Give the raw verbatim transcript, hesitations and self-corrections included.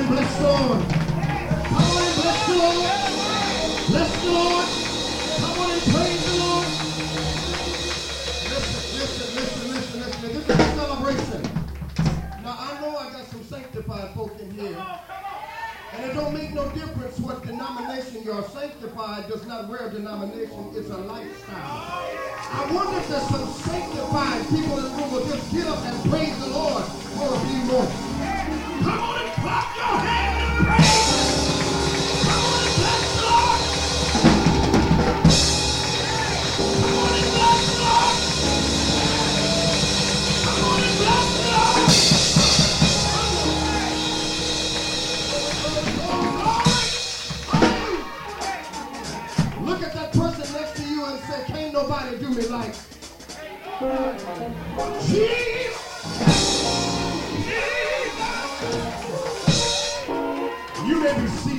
and bless the Lord. Come on and bless the Lord. Bless the Lord. Come on and praise the Lord. Listen, listen, listen, listen, listen. This is a celebration. Now, I know I got some sanctified folk in here. And it don't make no difference what denomination you're. Sanctified does not wear a denomination. It's a lifestyle. I wonder if there's some sanctified people in the room will just get up and praise the Lord for a few moments. Come on and clap your hands and praise Him. Come on and bless the Lord. Come on and bless the Lord. Come on and bless the Lord. Look at that person next to you and say, can't nobody do me like Jesus. You may be seated.